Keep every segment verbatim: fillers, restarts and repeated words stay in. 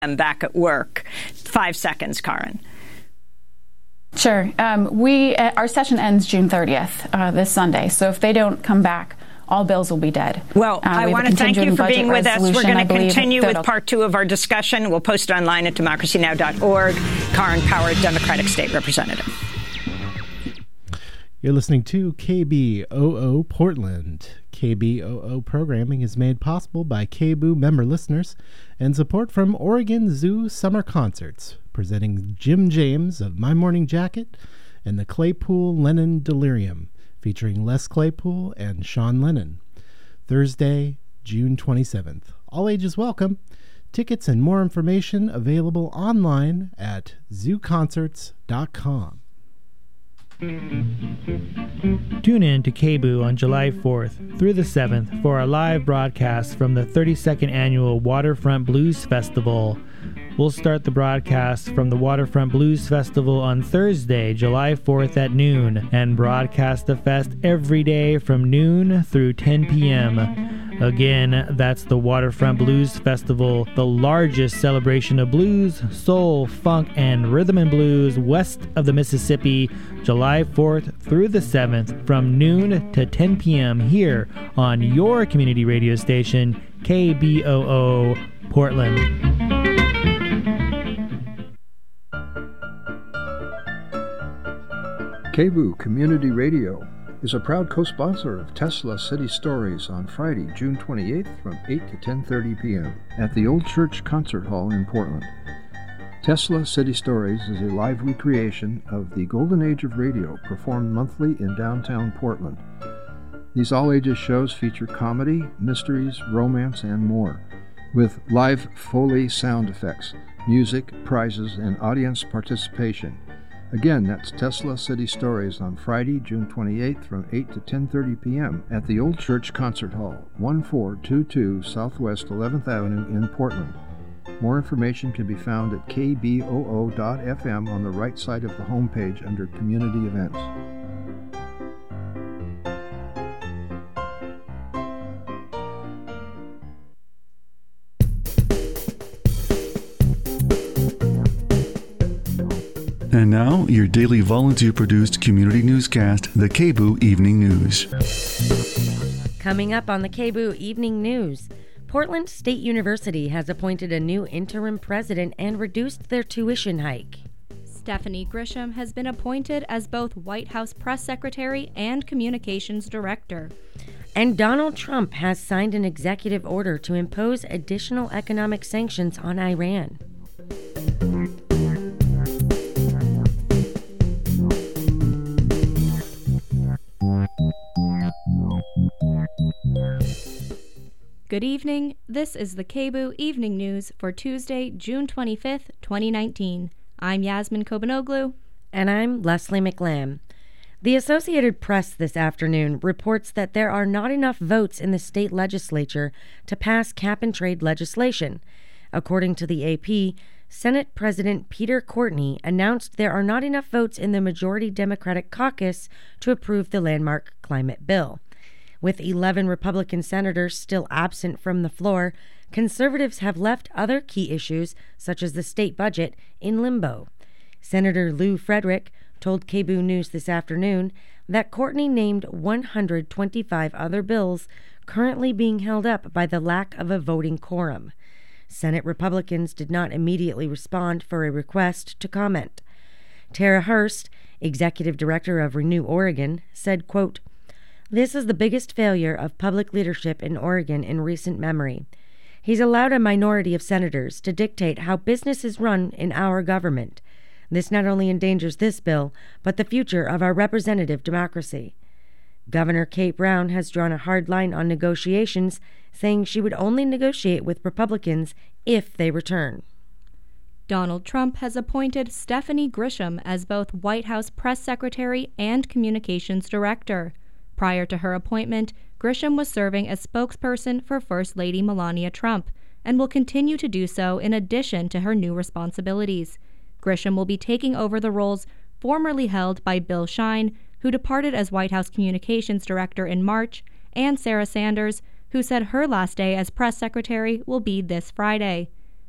I'm back at work. Five seconds, Karen. Sure. Um, we uh, our session ends June thirtieth, uh, this Sunday. So if they don't come back, all bills will be dead. Well, uh, I we want to thank you for being with us. We're going to continue with part two of our discussion. We'll post it online at democracy now dot org. Karen Power, Democratic State Representative. You're listening to K B O O Portland. K B O O programming is made possible by K B O O member listeners and support from Oregon Zoo Summer Concerts, presenting Jim James of My Morning Jacket and the Claypool Lennon Delirium, featuring Les Claypool and Sean Lennon. Thursday, June twenty-seventh. All ages welcome. Tickets and more information available online at zoo concerts dot com. Tune in to K B O O on July fourth through the seventh for our live broadcast from the thirty-second Annual Waterfront Blues Festival. We'll start the broadcast from the Waterfront Blues Festival on Thursday, July fourth at noon, and broadcast the fest every day from noon through ten p.m. Again, that's the Waterfront Blues Festival, the largest celebration of blues, soul, funk, and rhythm and blues west of the Mississippi, July fourth through the seventh from noon to ten p.m. here on your community radio station, K B O O Portland. K B O O Community Radio is a proud co-sponsor of Tesla City Stories on Friday, June twenty-eighth from eight to ten thirty p.m. at the Old Church Concert Hall in Portland. Tesla City Stories is a live recreation of the golden age of radio performed monthly in downtown Portland. These all-ages shows feature comedy, mysteries, romance, and more, with live Foley sound effects, music, prizes, and audience participation. Again, that's Tesla City Stories on Friday, June twenty-eighth from eight to ten thirty p.m. at the Old Church Concert Hall, one four two two Southwest eleventh Avenue in Portland. More information can be found at k b o o dot f m on the right side of the homepage under Community Events. And now, your daily volunteer-produced community newscast, the K B O O Evening News. Coming up on the K B O O Evening News, Portland State University has appointed a new interim president and reduced their tuition hike. Stephanie Grisham has been appointed as both White House Press Secretary and Communications Director. And Donald Trump has signed an executive order to impose additional economic sanctions on Iran. Good evening. This is the K B O O Evening News for Tuesday, June twenty-fifth, twenty nineteen. I'm Yasmin Kobanoglu. And I'm Leslie McLam. The Associated Press this afternoon reports that there are not enough votes in the state legislature to pass cap-and-trade legislation. According to the A P, Senate President Peter Courtney announced there are not enough votes in the majority Democratic caucus to approve the landmark climate bill. With eleven Republican senators still absent from the floor, conservatives have left other key issues, such as the state budget, in limbo. Senator Lou Frederick told K B O O News this afternoon that Courtney named one hundred twenty-five other bills currently being held up by the lack of a voting quorum. Senate Republicans did not immediately respond for a request to comment. Tara Hurst, executive director of Renew Oregon, said, quote, "This is the biggest failure of public leadership in Oregon in recent memory. He's allowed a minority of senators to dictate how business is run in our government. This not only endangers this bill, but the future of our representative democracy." Governor Kate Brown has drawn a hard line on negotiations, saying she would only negotiate with Republicans if they return. Donald Trump has appointed Stephanie Grisham as both White House Press Secretary and Communications Director. Prior to her appointment, Grisham was serving as spokesperson for First Lady Melania Trump and will continue to do so in addition to her new responsibilities. Grisham will be taking over the roles formerly held by Bill Shine, who departed as White House Communications Director in March, and Sarah Sanders, who said her last day as press secretary will be this Friday.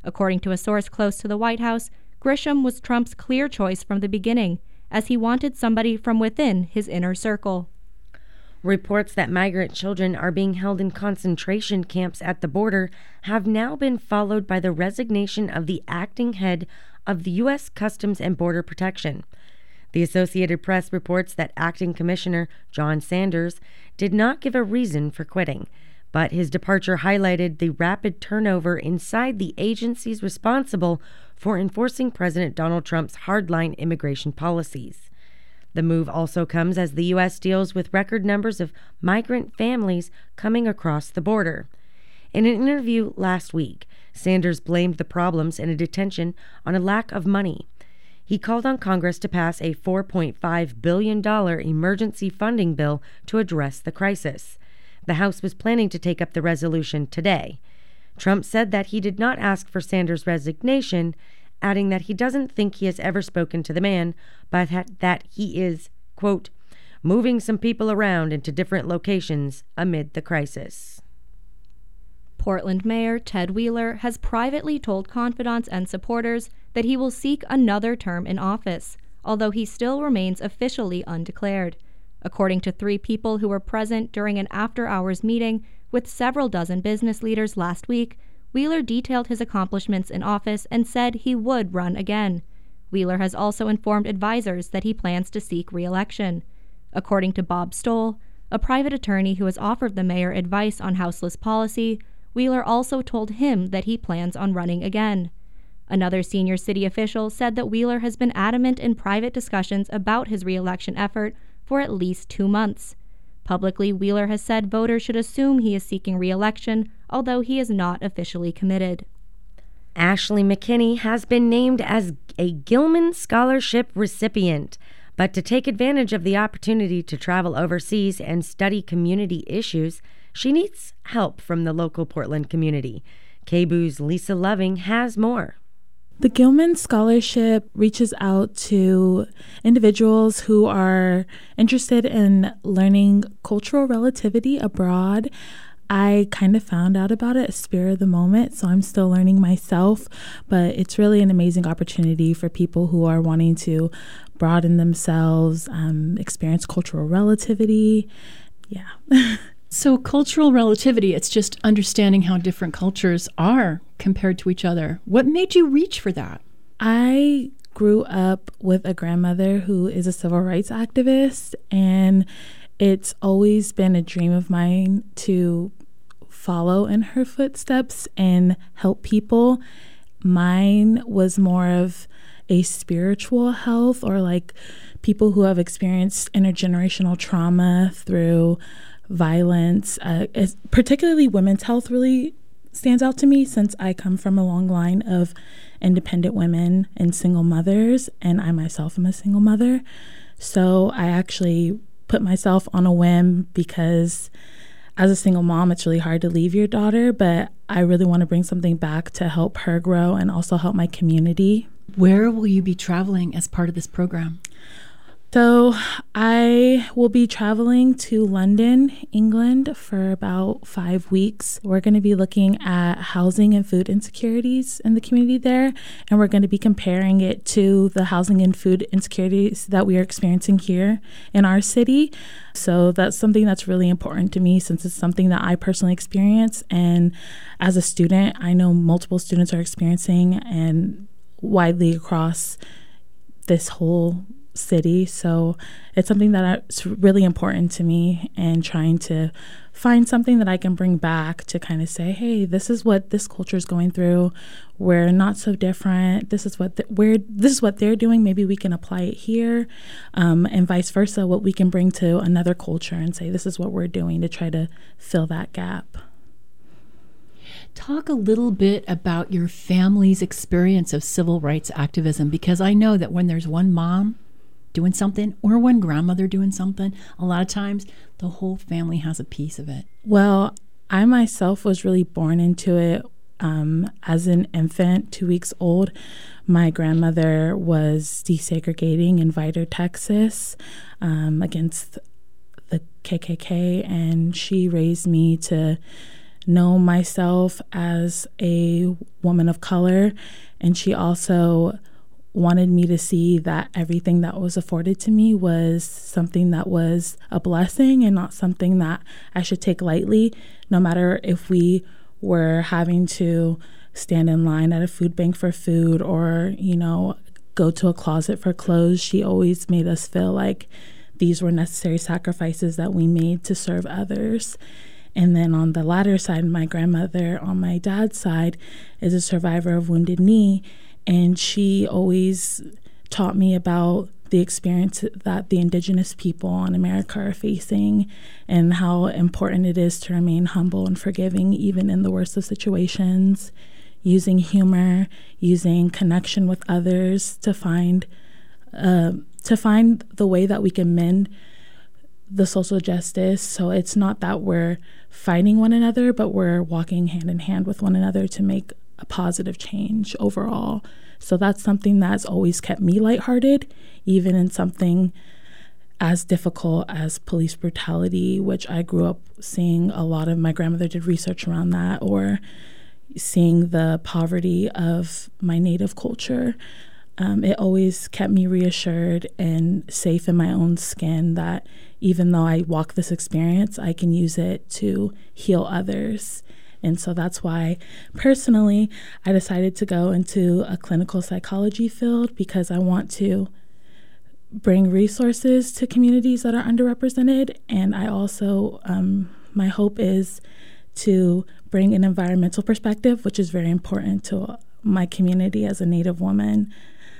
According to a source close to the White House, Grisham was Trump's clear choice from the beginning, as he wanted somebody from within his inner circle. Reports that migrant children are being held in concentration camps at the border have now been followed by the resignation of the acting head of the U S Customs and Border Protection. The Associated Press reports that Acting Commissioner John Sanders did not give a reason for quitting, but his departure highlighted the rapid turnover inside the agencies responsible for enforcing President Donald Trump's hardline immigration policies. The move also comes as the U S deals with record numbers of migrant families coming across the border. In an interview last week, Sanders blamed the problems in a detention on a lack of money. He called on Congress to pass a four point five billion dollars emergency funding bill to address the crisis. The House was planning to take up the resolution today. Trump said that he did not ask for Sanders' resignation, adding that he doesn't think he has ever spoken to the man, but that, that he is, quote, moving some people around into different locations amid the crisis. Portland Mayor Ted Wheeler has privately told confidants and supporters that he will seek another term in office, although he still remains officially undeclared. According to three people who were present during an after-hours meeting with several dozen business leaders last week, Wheeler detailed his accomplishments in office and said he would run again. Wheeler has also informed advisors that he plans to seek re-election. According to Bob Stoll, a private attorney who has offered the mayor advice on houseless policy, Wheeler also told him that he plans on running again. Another senior city official said that Wheeler has been adamant in private discussions about his re-election effort for at least two months. Publicly, Wheeler has said voters should assume he is seeking re-election, although he is not officially committed. Ashley McKinney has been named as a Gilman Scholarship recipient, but to take advantage of the opportunity to travel overseas and study community issues, she needs help from the local Portland community. K B O's Lisa Loving has more. The Gilman Scholarship reaches out to individuals who are interested in learning cultural relativity abroad. I kind of found out about it at spur of the moment, so I'm still learning myself, but it's really an amazing opportunity for people who are wanting to broaden themselves, um, experience cultural relativity. Yeah. So cultural relativity, it's just understanding how different cultures are compared to each other. What made you reach for that? I grew up with a grandmother who is a civil rights activist, and it's always been a dream of mine to follow in her footsteps and help people. Mine was more of a spiritual health, or like people who have experienced intergenerational trauma through violence. Uh, particularly women's health really stands out to me, since I come from a long line of independent women and single mothers, and I myself am a single mother. So I actually put myself on a whim, because as a single mom, it's really hard to leave your daughter, but I really want to bring something back to help her grow and also help my community. Where will you be traveling as part of this program? So I will be traveling to London, England for about five weeks. We're going to be looking at housing and food insecurities in the community there, and we're going to be comparing it to the housing and food insecurities that we are experiencing here in our city. So that's something that's really important to me, since it's something that I personally experience. And as a student, I know multiple students are experiencing, and widely across this whole city. So it's something that's really important to me, and trying to find something that I can bring back to kind of say, hey, this is what this culture is going through. We're not so different. This is what the, we're this is what they're doing. Maybe we can apply it here, um, and vice versa, what we can bring to another culture and say, this is what we're doing to try to fill that gap. Talk a little bit about your family's experience of civil rights activism, because I know that when there's one mom doing something or one grandmother doing something, a lot of times the whole family has a piece of it. Well, I myself was really born into it um, as an infant, two weeks old. My grandmother was desegregating in Vidor, Texas, um, against the K K K, and she raised me to know myself as a woman of color, and she also wanted me to see that everything that was afforded to me was something that was a blessing and not something that I should take lightly, no matter if we were having to stand in line at a food bank for food or, you know, go to a closet for clothes. She always made us feel like these were necessary sacrifices that we made to serve others. And then on the latter side, my grandmother on my dad's side is a survivor of Wounded Knee. And she always taught me about the experience that the indigenous people in America are facing and how important it is to remain humble and forgiving even in the worst of situations, using humor, using connection with others to find uh, to find the way that we can mend the social justice. So it's not that we're fighting one another, but we're walking hand in hand with one another to make a positive change overall. So that's something that's always kept me lighthearted, even in something as difficult as police brutality, which I grew up seeing a lot of. My grandmother did research around that, or seeing the poverty of my native culture. Um, it always kept me reassured and safe in my own skin that even though I walk this experience, I can use it to heal others. And so that's why, personally, I decided to go into a clinical psychology field, because I want to bring resources to communities that are underrepresented. And I also, um, my hope is to bring an environmental perspective, which is very important to my community as a Native woman.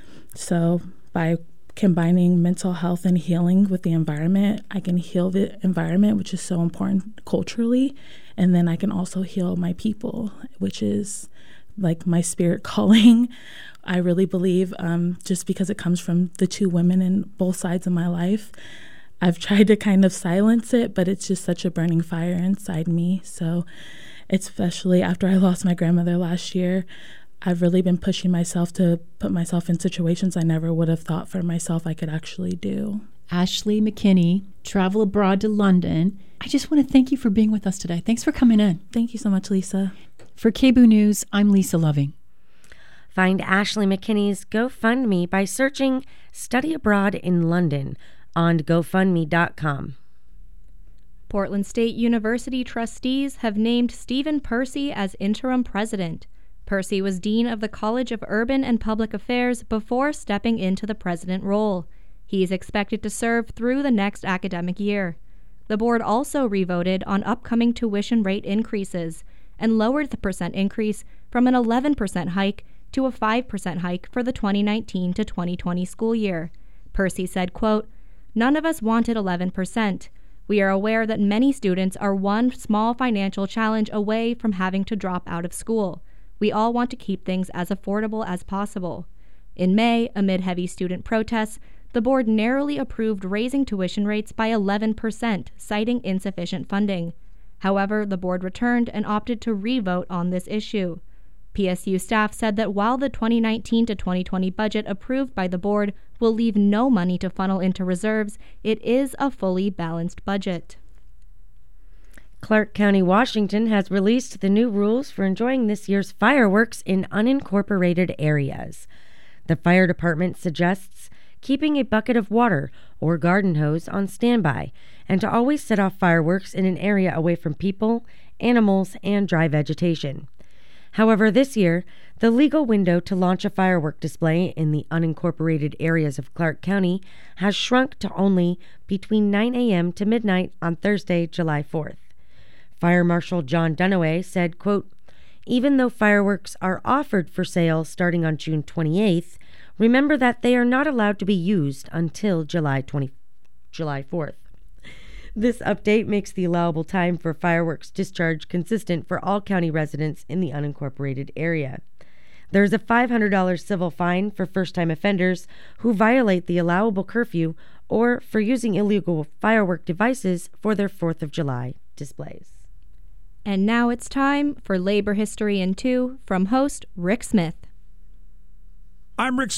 So by combining mental health and healing with the environment, I can heal the environment, which is so important culturally, and then I can also heal my people, which is like my spirit calling. I really believe, um, just because it comes from the two women in both sides of my life, I've tried to kind of silence it, but it's just such a burning fire inside me. So especially after I lost my grandmother last year, I've really been pushing myself to put myself in situations I never would have thought for myself I could actually do. Ashley McKinney, travel abroad to London. I just want to thank you for being with us today. Thanks for coming in. Thank you so much, Lisa. For K B O O News, I'm Lisa Loving. Find Ashley McKinney's GoFundMe by searching Study Abroad in London on GoFundMe dot com. Portland State University trustees have named Stephen Percy as interim president. Percy was dean of the College of Urban and Public Affairs before stepping into the president role. He is expected to serve through the next academic year. The board also revoted on upcoming tuition rate increases and lowered the percent increase from an eleven percent hike to a five percent hike for the twenty nineteen to twenty twenty school year. Percy said, quote, "None of us wanted eleven percent. We are aware that many students are one small financial challenge away from having to drop out of school. We all want to keep things as affordable as possible." In May, amid heavy student protests, the board narrowly approved raising tuition rates by eleven percent, citing insufficient funding. However, the board returned and opted to re-vote on this issue. P S U staff said that while the twenty nineteen to twenty twenty budget approved by the board will leave no money to funnel into reserves, it is a fully balanced budget. Clark County, Washington has released the new rules for enjoying this year's fireworks in unincorporated areas. The fire department suggests keeping a bucket of water or garden hose on standby and to always set off fireworks in an area away from people, animals, and dry vegetation. However, this year, the legal window to launch a firework display in the unincorporated areas of Clark County has shrunk to only between nine a.m. to midnight on Thursday, July fourth. Fire Marshal John Dunaway said, quote, "Even though fireworks are offered for sale starting on June twenty-eighth, remember that they are not allowed to be used until July twentieth, July fourth. This update makes the allowable time for fireworks discharge consistent for all county residents in the unincorporated area. There is a five hundred dollars civil fine for first-time offenders who violate the allowable curfew or for using illegal firework devices for their fourth of July displays." And now it's time for Labor History in Two from host Rick Smith. I'm Rick Smith.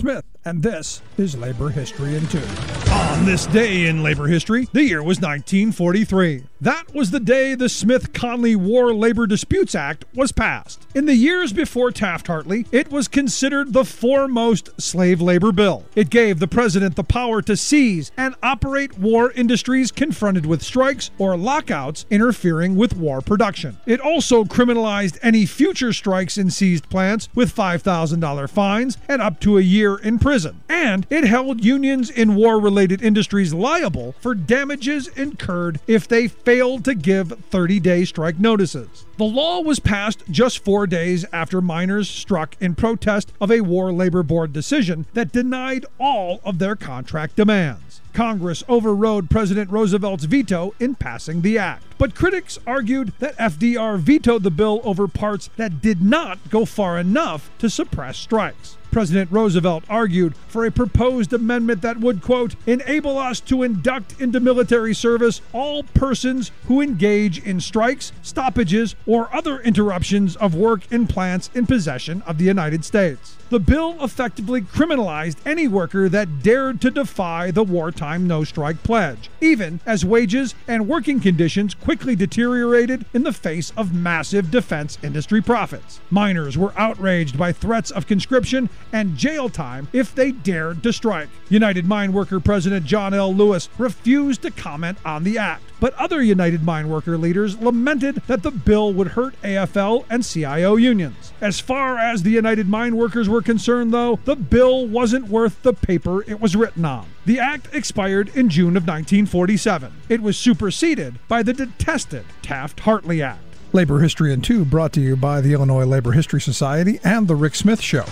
and this is Labor History in Two. On this day in labor history, the year was nineteen forty-three. That was the day the Smith-Conley War Labor Disputes Act was passed. In the years before Taft-Hartley, it was considered the foremost slave labor bill. It gave the president the power to seize and operate war industries confronted with strikes or lockouts interfering with war production. It also criminalized any future strikes in seized plants with five thousand dollars fines and up to a year in prison. And it held unions in war-related industries liable for damages incurred if they failed to give thirty-day strike notices. The law was passed just four days after miners struck in protest of a War Labor Board decision that denied all of their contract demands. Congress overrode President Roosevelt's veto in passing the act. But critics argued that F D R vetoed the bill over parts that did not go far enough to suppress strikes. President Roosevelt argued for a proposed amendment that would, quote, enable us to induct into military service all persons who engage in strikes, stoppages, or other interruptions of work in plants in possession of the United States. The bill effectively criminalized any worker that dared to defy the wartime no-strike pledge, even as wages and working conditions quickly deteriorated in the face of massive defense industry profits. Miners were outraged by threats of conscription and jail time if they dared to strike. United Mine Worker President John L. Lewis refused to comment on the act, but other United Mine Worker leaders lamented that the bill would hurt A F L and C I O unions. As far as the United Mine Workers were concerned, though, the bill wasn't worth the paper it was written on. The act expired in June of nineteen forty-seven. It was superseded by the detested Taft-Hartley Act. Labor History in Two brought to you by the Illinois Labor History Society and The Rick Smith Show.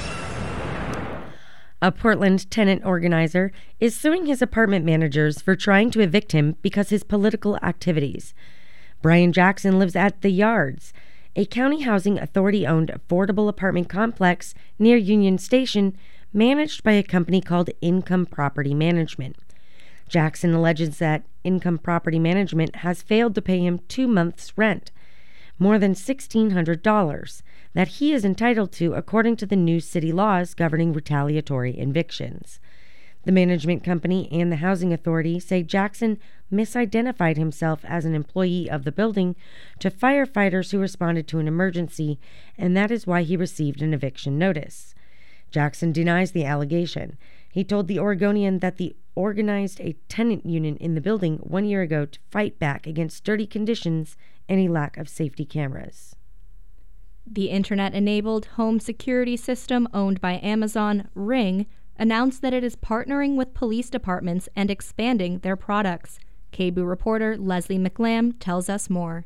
A Portland tenant organizer is suing his apartment managers for trying to evict him because of his political activities. Brian Jackson lives at The Yards, a county housing authority-owned affordable apartment complex near Union Station managed by a company called Income Property Management. Jackson alleges that Income Property Management has failed to pay him two months' rent, more than sixteen hundred dollars, that he is entitled to according to the new city laws governing retaliatory evictions. The management company and the housing authority say Jackson misidentified himself as an employee of the building to firefighters who responded to an emergency, and that is why he received an eviction notice. Jackson denies the allegation. He told the Oregonian that they organized a tenant union in the building one year ago to fight back against dirty conditions and a lack of safety cameras. The internet-enabled home security system owned by Amazon, Ring, announced that it is partnering with police departments and expanding their products. K B O O reporter Leslie McLam tells us more.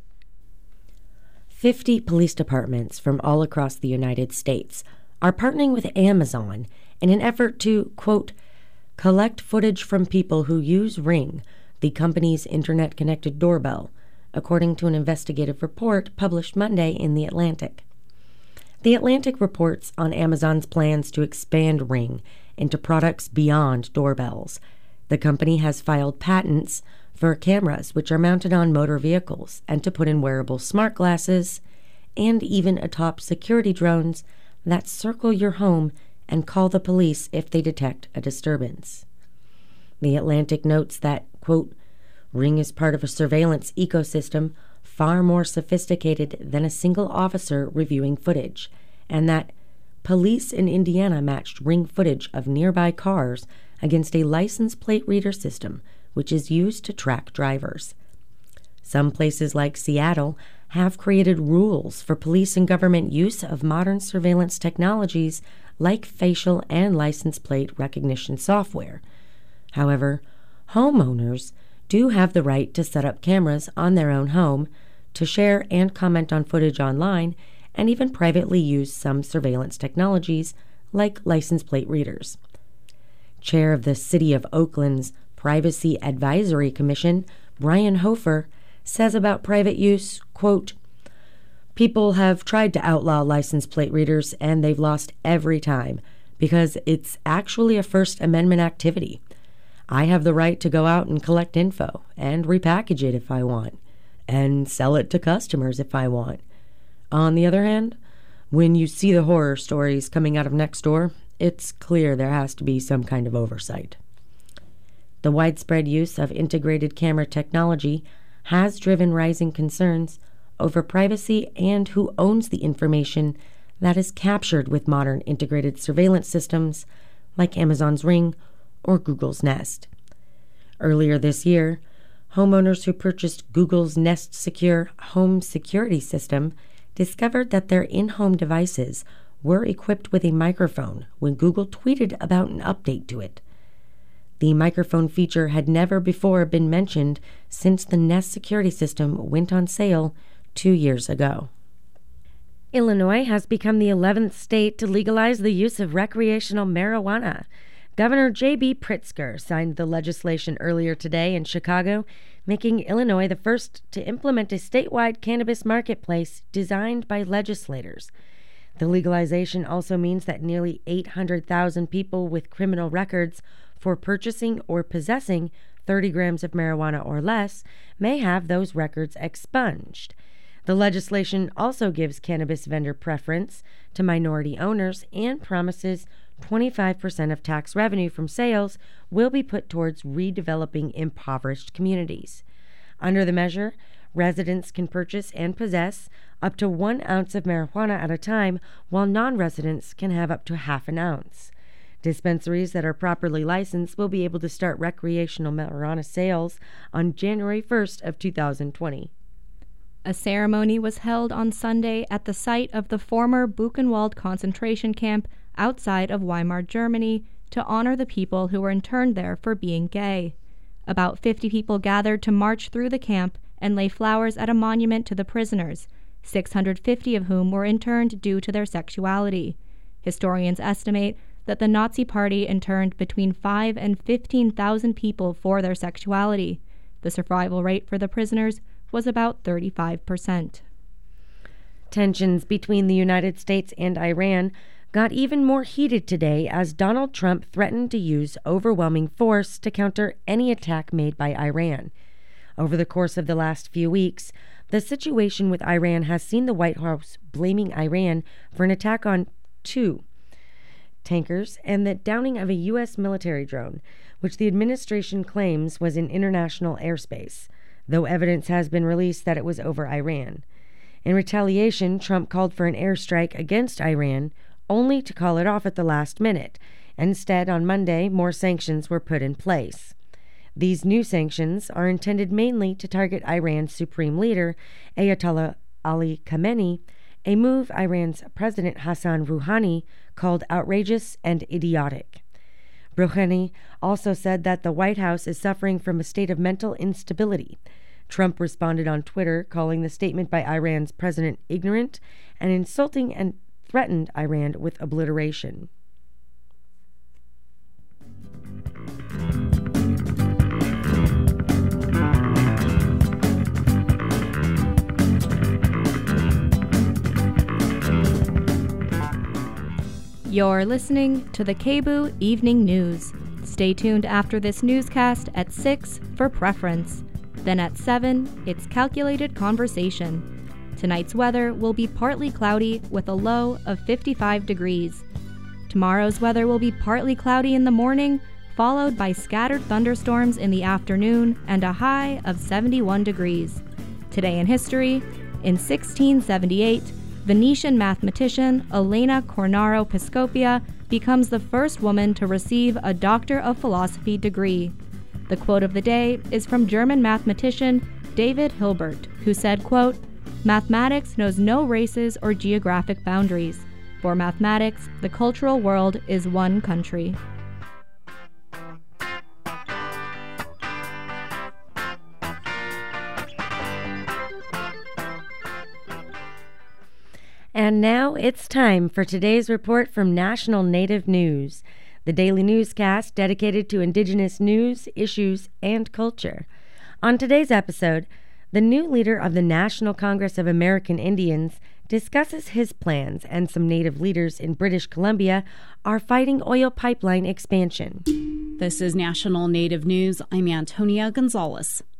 fifty police departments from all across the United States are partnering with Amazon in an effort to, quote, collect footage from people who use Ring, the company's internet-connected doorbell, according to an investigative report published Monday in The Atlantic. The Atlantic reports on Amazon's plans to expand Ring into products beyond doorbells. The company has filed patents for cameras which are mounted on motor vehicles and to put in wearable smart glasses, and even atop security drones that circle your home and call the police if they detect a disturbance. The Atlantic notes that, quote, Ring is part of a surveillance ecosystem far more sophisticated than a single officer reviewing footage, and that police in Indiana matched Ring footage of nearby cars against a license plate reader system, which is used to track drivers. Some places like Seattle have created rules for police and government use of modern surveillance technologies like facial and license plate recognition software. However, homeowners do have the right to set up cameras on their own home, to share and comment on footage online, and even privately use some surveillance technologies like license plate readers. Chair of the City of Oakland's Privacy Advisory Commission, Brian Hofer, says about private use, quote, people have tried to outlaw license plate readers and they've lost every time because it's actually a First Amendment activity. I have the right to go out and collect info and repackage it if I want, and sell it to customers if I want. On the other hand, when you see the horror stories coming out of Nextdoor, it's clear there has to be some kind of oversight. The widespread use of integrated camera technology has driven rising concerns over privacy and who owns the information that is captured with modern integrated surveillance systems like Amazon's Ring or Google's Nest. Earlier this year, homeowners who purchased Google's Nest Secure home security system discovered that their in-home devices were equipped with a microphone when Google tweeted about an update to it. The microphone feature had never before been mentioned since the Nest security system went on sale two years ago. Illinois has become the eleventh state to legalize the use of recreational marijuana. Governor J B Pritzker signed the legislation earlier today in Chicago, making Illinois the first to implement a statewide cannabis marketplace designed by legislators. The legalization also means that nearly eight hundred thousand people with criminal records for purchasing or possessing thirty grams of marijuana or less may have those records expunged. The legislation also gives cannabis vendor preference to minority owners and promises twenty-five percent of tax revenue from sales will be put towards redeveloping impoverished communities. Under the measure, residents can purchase and possess up to one ounce of marijuana at a time, while non-residents can have up to half an ounce. Dispensaries that are properly licensed will be able to start recreational marijuana sales on January first of two thousand twenty. A ceremony was held on Sunday at the site of the former Buchenwald concentration camp outside of Weimar, Germany, to honor the people who were interned there for being gay. About fifty people gathered to march through the camp and lay flowers at a monument to the prisoners, six hundred fifty of whom were interned due to their sexuality. Historians estimate that the Nazi Party interned between five and fifteen thousand people for their sexuality. The survival rate for the prisoners was about thirty-five percent. Tensions between the United States and Iran got even more heated today as Donald Trump threatened to use overwhelming force to counter any attack made by Iran. Over the course of the last few weeks, the situation with Iran has seen the White House blaming Iran for an attack on two tankers and the downing of a U S military drone, which the administration claims was in international airspace, though evidence has been released that it was over Iran. In retaliation, Trump called for an airstrike against Iran, only to call it off at the last minute. Instead, on Monday, more sanctions were put in place. These new sanctions are intended mainly to target Iran's supreme leader, Ayatollah Ali Khamenei, a move Iran's President Hassan Rouhani called outrageous and idiotic. Rouhani also said that the White House is suffering from a state of mental instability. Trump responded on Twitter, calling the statement by Iran's president ignorant and insulting, and threatened Iran with obliteration. You're listening to the K B U Evening News. Stay tuned after this newscast at six for Preference. Then at seven, it's Calculated Conversation. Tonight's weather will be partly cloudy with a low of fifty-five degrees. Tomorrow's weather will be partly cloudy in the morning, followed by scattered thunderstorms in the afternoon and a high of seventy-one degrees. Today in history, in sixteen seventy-eight, Venetian mathematician Elena Cornaro Piscopia becomes the first woman to receive a Doctor of Philosophy degree. The quote of the day is from German mathematician David Hilbert, who said, quote, "Mathematics knows no races or geographic boundaries. For mathematics, the cultural world is one country." And now it's time for today's report from National Native News, the daily newscast dedicated to Indigenous news, issues, and culture. On today's episode, the new leader of the National Congress of American Indians discusses his plans, and some Native leaders in British Columbia are fighting oil pipeline expansion. This is National Native News. I'm Antonia Gonzalez.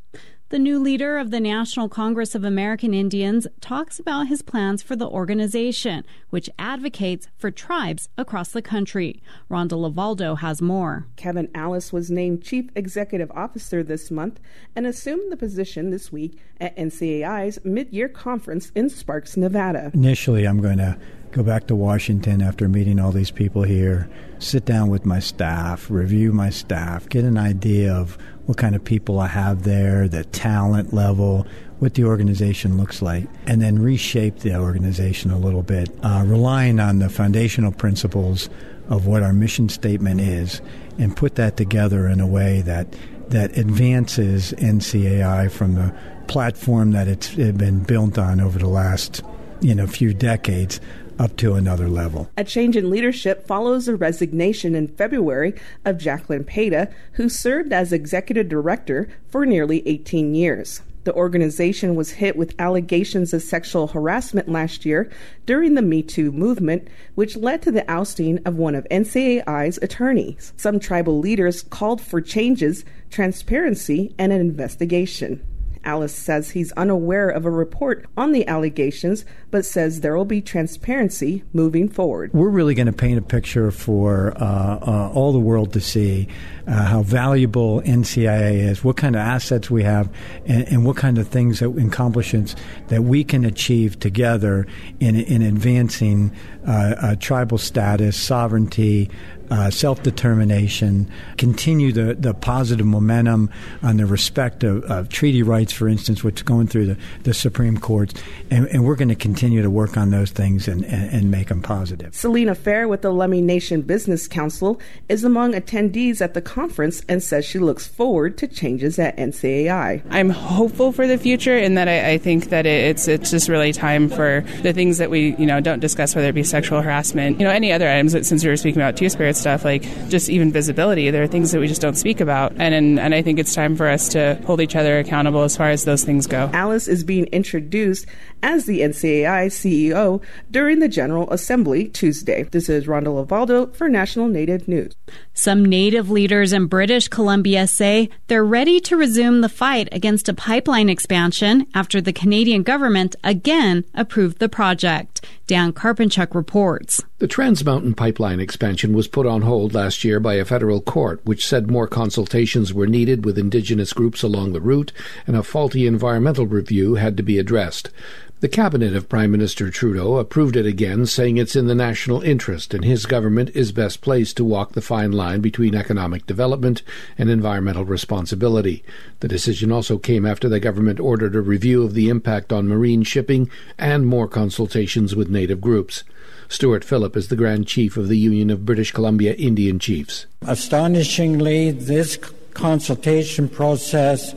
The new leader of the National Congress of American Indians talks about his plans for the organization, which advocates for tribes across the country. Rhonda Lavaldo has more. Kevin Allis was named Chief Executive Officer this month and assumed the position this week at N C A I's mid-year conference in Sparks, Nevada. Initially, I'm going to go back to Washington after meeting all these people here, sit down with my staff, review my staff, get an idea of what kind of people I have there, the talent level, what the organization looks like, and then reshape the organization a little bit, uh, relying on the foundational principles of what our mission statement is, and put that together in a way that that advances N C A I from the platform that it's been built on over the last, you know, few decades up to another level. A change in leadership follows the resignation in February of Jacqueline Peda, who served as executive director for nearly eighteen years. The organization was hit with allegations of sexual harassment last year during the Me Too movement, which led to the ousting of one of N C A I's attorneys. Some tribal leaders called for changes, transparency, and an investigation. Alice says he's unaware of a report on the allegations, but says there will be transparency moving forward. We're really going to paint a picture for uh, uh, all the world to see uh, how valuable N C A A is, what kind of assets we have, and, and what kind of things, that, accomplishments that we can achieve together in, in advancing uh, uh, tribal status, sovereignty, Uh, self-determination, continue the, the positive momentum on the respect of, of treaty rights, for instance, which is going through the, the Supreme Courts. And, and we're going to continue to work on those things and, and, and make them positive. Selena Fair with the Lummi Nation Business Council is among attendees at the conference and says she looks forward to changes at N C A I. I'm hopeful for the future in that I, I think that it, it's it's just really time for the things that we, you know, don't discuss, whether it be sexual harassment, you know, any other items, since we were speaking about Two-Spirit stuff, like just even visibility. There are things that we just don't speak about. And, and and I think it's time for us to hold each other accountable as far as those things go. Alice is being introduced as the N C A I C E O during the General Assembly Tuesday. This is Rhonda Lavaldo for National Native News. Some Native leaders in British Columbia say they're ready to resume the fight against a pipeline expansion after the Canadian government again approved the project. Dan Karpinchuk reports. The Trans Mountain Pipeline expansion was put on hold last year by a federal court, which said more consultations were needed with Indigenous groups along the route, and a faulty environmental review had to be addressed. The cabinet of Prime Minister Trudeau approved it again, saying it's in the national interest and his government is best placed to walk the fine line between economic development and environmental responsibility. The decision also came after the government ordered a review of the impact on marine shipping and more consultations with Native groups. Stuart Phillip is the Grand Chief of the Union of British Columbia Indian Chiefs. Astonishingly, this consultation process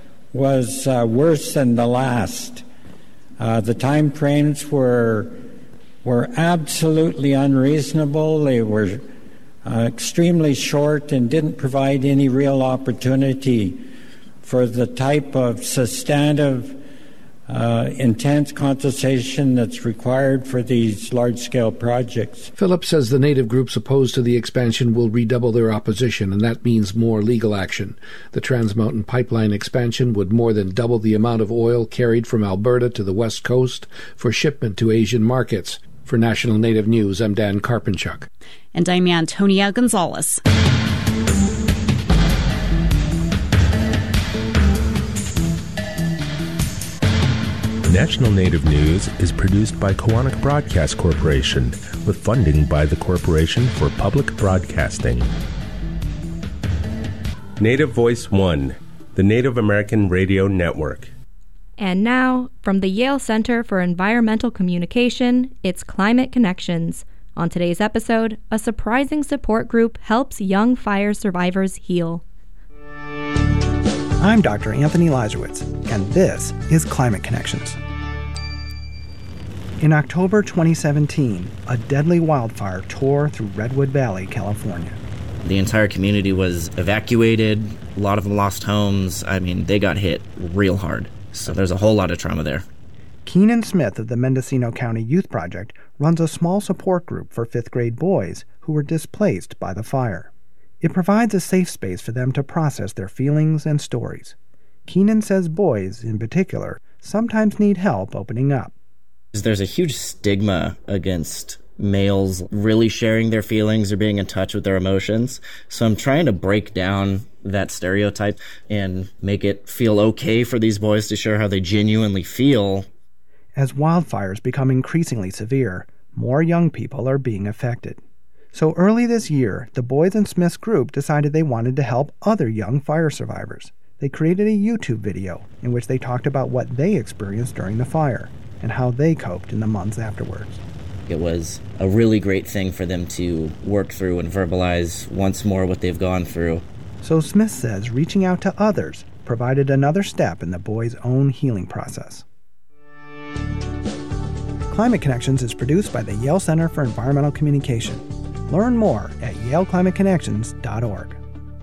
was uh, worse than the last. Uh, the time frames were were absolutely unreasonable. They were uh, extremely short and didn't provide any real opportunity for the type of substantive, uh, intense consultation that's required for these large-scale projects. Phillips says the Native groups opposed to the expansion will redouble their opposition, and that means more legal action. The Trans Mountain Pipeline expansion would more than double the amount of oil carried from Alberta to the West Coast for shipment to Asian markets. For National Native News, I'm Dan Karpinchuk. And I'm Antonia Gonzalez. National Native News is produced by Koahnic Broadcast Corporation with funding by the Corporation for Public Broadcasting. Native Voice One, the Native American Radio Network. And now, from the Yale Center for Environmental Communication, it's Climate Connections. On today's episode, a surprising support group helps young fire survivors heal. I'm Doctor Anthony Lazarowitz, and this is Climate Connections. In October twenty seventeen, a deadly wildfire tore through Redwood Valley, California. The entire community was evacuated. A lot of them lost homes. I mean, they got hit real hard. So there's a whole lot of trauma there. Keenan Smith of the Mendocino County Youth Project runs a small support group for fifth grade boys who were displaced by the fire. It provides a safe space for them to process their feelings and stories. Keenan says boys, in particular, sometimes need help opening up. There's a huge stigma against males really sharing their feelings or being in touch with their emotions. So I'm trying to break down that stereotype and make it feel okay for these boys to share how they genuinely feel. As wildfires become increasingly severe, more young people are being affected. So early this year, the Boys and Smiths group decided they wanted to help other young fire survivors. They created a YouTube video in which they talked about what they experienced during the fire and how they coped in the months afterwards. It was a really great thing for them to work through and verbalize once more what they've gone through. So Smith says reaching out to others provided another step in the boys' own healing process. Climate Connections is produced by the Yale Center for Environmental Communication. Learn more at yale climate connections dot org.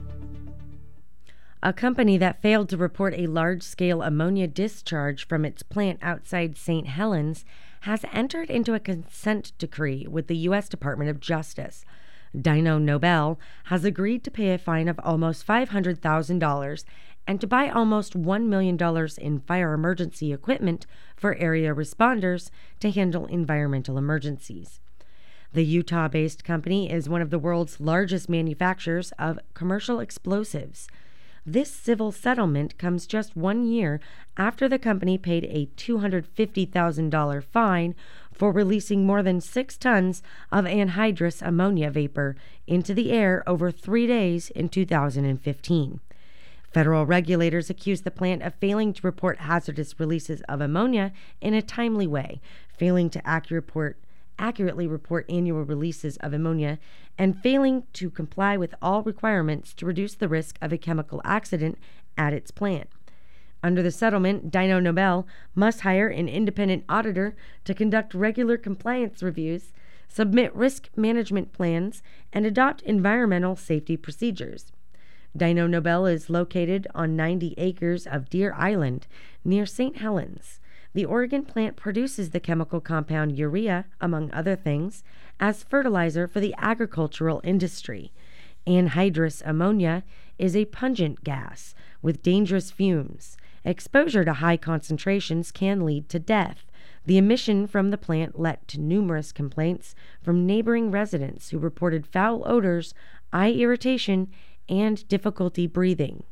A company that failed to report a large-scale ammonia discharge from its plant outside Saint Helens has entered into a consent decree with the U S Department of Justice. Dyno Nobel has agreed to pay a fine of almost five hundred thousand dollars and to buy almost one million dollars in fire emergency equipment for area responders to handle environmental emergencies. The Utah-based company is one of the world's largest manufacturers of commercial explosives. This civil settlement comes just one year after the company paid a two hundred fifty thousand dollars fine for releasing more than six tons of anhydrous ammonia vapor into the air over three days in two thousand fifteen. Federal regulators accused the plant of failing to report hazardous releases of ammonia in a timely way, failing to accurate report accurately report annual releases of ammonia, and failing to comply with all requirements to reduce the risk of a chemical accident at its plant. Under the settlement, Dyno Nobel must hire an independent auditor to conduct regular compliance reviews, submit risk management plans, and adopt environmental safety procedures. Dyno Nobel is located on ninety acres of Deer Island near Saint Helens. The Oregon plant produces the chemical compound urea, among other things, as fertilizer for the agricultural industry. Anhydrous ammonia is a pungent gas with dangerous fumes. Exposure to high concentrations can lead to death. The emission from the plant led to numerous complaints from neighboring residents who reported foul odors, eye irritation, and difficulty breathing.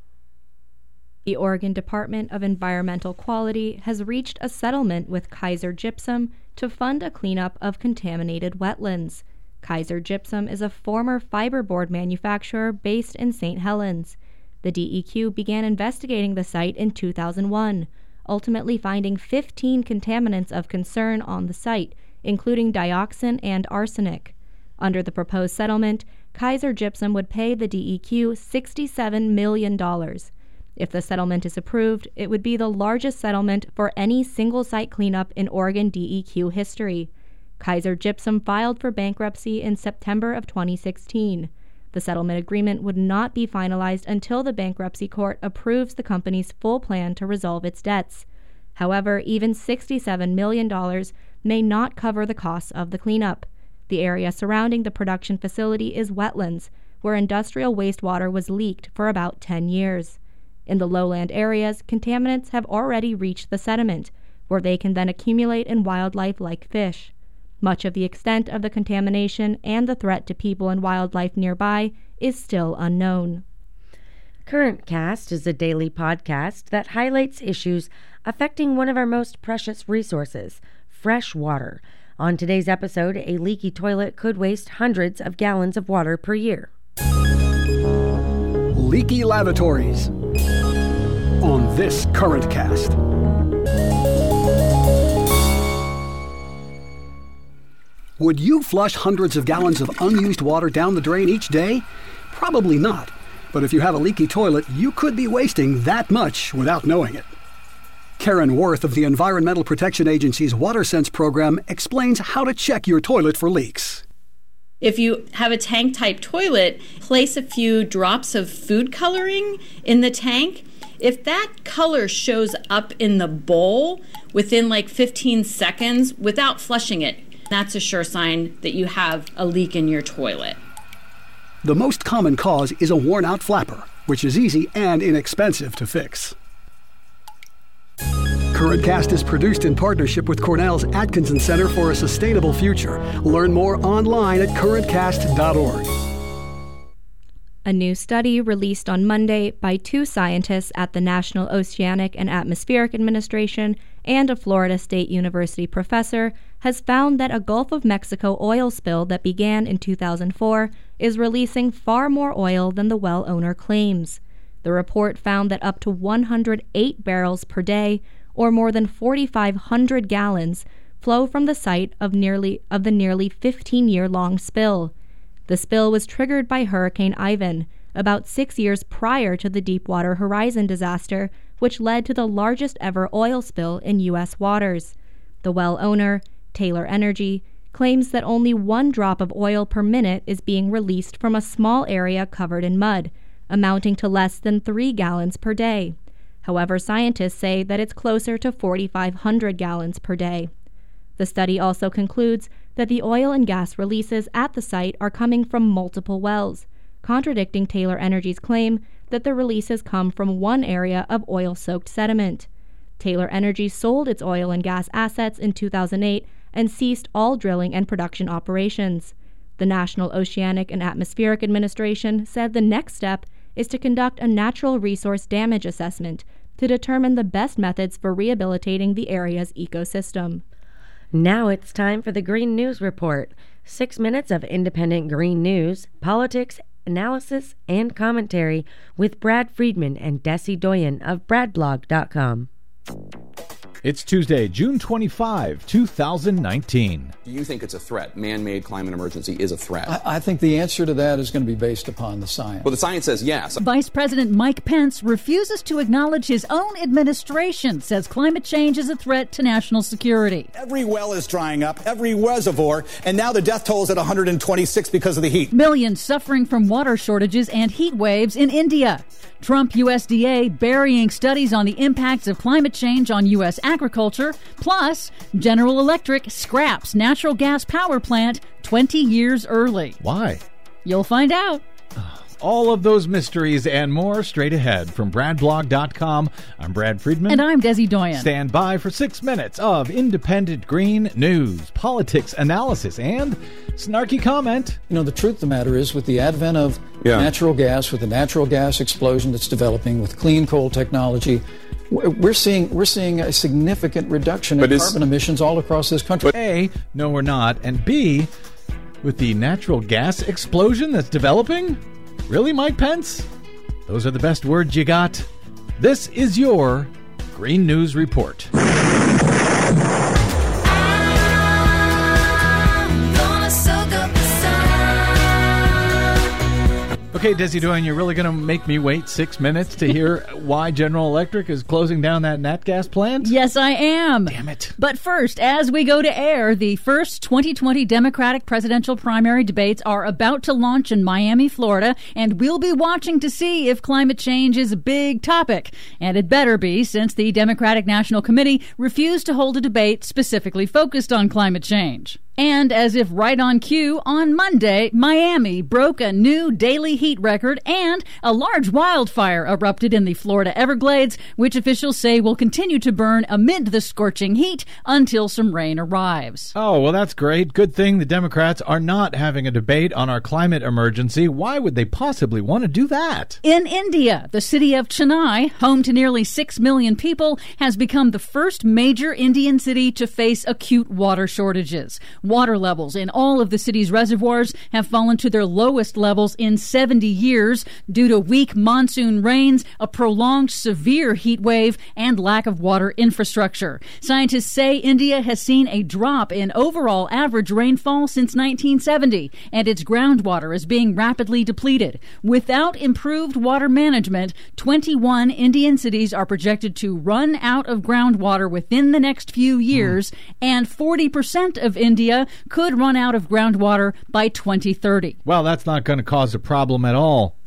The Oregon Department of Environmental Quality has reached a settlement with Kaiser Gypsum to fund a cleanup of contaminated wetlands. Kaiser Gypsum is a former fiberboard manufacturer based in Saint Helens. The D E Q began investigating the site in two thousand one, ultimately finding fifteen contaminants of concern on the site, including dioxin and arsenic. Under the proposed settlement, Kaiser Gypsum would pay the D E Q sixty-seven million dollars. If the settlement is approved, it would be the largest settlement for any single-site cleanup in Oregon D E Q history. Kaiser Gypsum filed for bankruptcy in September of twenty sixteen. The settlement agreement would not be finalized until the bankruptcy court approves the company's full plan to resolve its debts. However, even sixty-seven million dollars may not cover the costs of the cleanup. The area surrounding the production facility is wetlands, where industrial wastewater was leaked for about ten years. In the lowland areas, contaminants have already reached the sediment, where they can then accumulate in wildlife like fish. Much of the extent of the contamination and the threat to people and wildlife nearby is still unknown. Current Cast is a daily podcast that highlights issues affecting one of our most precious resources, fresh water. On today's episode, a leaky toilet could waste hundreds of gallons of water per year. Leaky lavatories on this Current Cast. Would you flush hundreds of gallons of unused water down the drain each day? Probably not. But if you have a leaky toilet, you could be wasting that much without knowing it. Karen Worth of the Environmental Protection Agency's WaterSense program explains how to check your toilet for leaks. If you have a tank-type toilet, place a few drops of food coloring in the tank. If that color shows up in the bowl within like fifteen seconds without flushing it, that's a sure sign that you have a leak in your toilet. The most common cause is a worn-out flapper, which is easy and inexpensive to fix. CurrentCast is produced in partnership with Cornell's Atkinson Center for a Sustainable Future. Learn more online at current cast dot org. A new study released on Monday by two scientists at the National Oceanic and Atmospheric Administration and a Florida State University professor has found that a Gulf of Mexico oil spill that began in two thousand four is releasing far more oil than the well owner claims. The report found that up to one hundred eight barrels per day, or more than forty-five hundred gallons, flow from the site of nearly of the nearly fifteen-year-long spill. The spill was triggered by Hurricane Ivan, about six years prior to the Deepwater Horizon disaster, which led to the largest ever oil spill in U S waters. The well owner, Taylor Energy, claims that only one drop of oil per minute is being released from a small area covered in mud, amounting to less than three gallons per day. However, scientists say that it's closer to forty-five hundred gallons per day. The study also concludes that the oil and gas releases at the site are coming from multiple wells, contradicting Taylor Energy's claim that the releases come from one area of oil-soaked sediment. Taylor Energy sold its oil and gas assets in two thousand eight and ceased all drilling and production operations. The National Oceanic and Atmospheric Administration said the next step is to conduct a natural resource damage assessment to determine the best methods for rehabilitating the area's ecosystem. Now it's time for the Green News Report. Six minutes of independent green news, politics, analysis, and commentary with Brad Friedman and Desi Doyen of brad blog dot com. It's Tuesday, June twenty-fifth, two thousand nineteen. Do you think it's a threat? Man-made climate emergency is a threat? I, I think the answer to that is going to be based upon the science. Well, the science says yes. Vice President Mike Pence refuses to acknowledge his own administration, says climate change is a threat to national security. Every well is drying up, every reservoir, and now the death toll is at one hundred twenty-six because of the heat. Millions suffering from water shortages and heat waves in India. Trump U S D A burying studies on the impacts of climate change on U S agriculture. Plus, General Electric scraps natural gas power plant twenty years early. Why? You'll find out. All of those mysteries and more straight ahead from brad blog dot com. I'm Brad Friedman. And I'm Desi Doyen. Stand by for six minutes of independent green news, politics, analysis, and snarky comment. You know, the truth of the matter is, with the advent of yeah. natural gas, with the natural gas explosion that's developing, with clean coal technology, we're seeing we're seeing a significant reduction in carbon emissions all across this country. A, no, we're not. And B, with the natural gas explosion that's developing? Really, Mike Pence? Those are the best words you got. This is your Green News Report. Okay, Desi Doyen, you're really going to make me wait six minutes to hear why General Electric is closing down that nat gas plant? Yes, I am. Damn it. But first, as we go to air, the first twenty twenty Democratic presidential primary debates are about to launch in Miami, Florida, and we'll be watching to see if climate change is a big topic. And it better be, since the Democratic National Committee refused to hold a debate specifically focused on climate change. And as if right on cue, on Monday, Miami broke a new daily heat record and a large wildfire erupted in the Florida Everglades, which officials say will continue to burn amid the scorching heat until some rain arrives. Oh, well, that's great. Good thing the Democrats are not having a debate on our climate emergency. Why would they possibly want to do that? In India, the city of Chennai, home to nearly six million people, has become the first major Indian city to face acute water shortages. Water levels in all of the city's reservoirs have fallen to their lowest levels in seventy years due to weak monsoon rains, a prolonged severe heat wave, and lack of water infrastructure. Scientists say India has seen a drop in overall average rainfall since nineteen seventy, and its groundwater is being rapidly depleted. Without improved water management, twenty-one Indian cities are projected to run out of groundwater within the next few years, mm. and forty percent of India could run out of groundwater by twenty thirty. Well, that's not going to cause a problem at all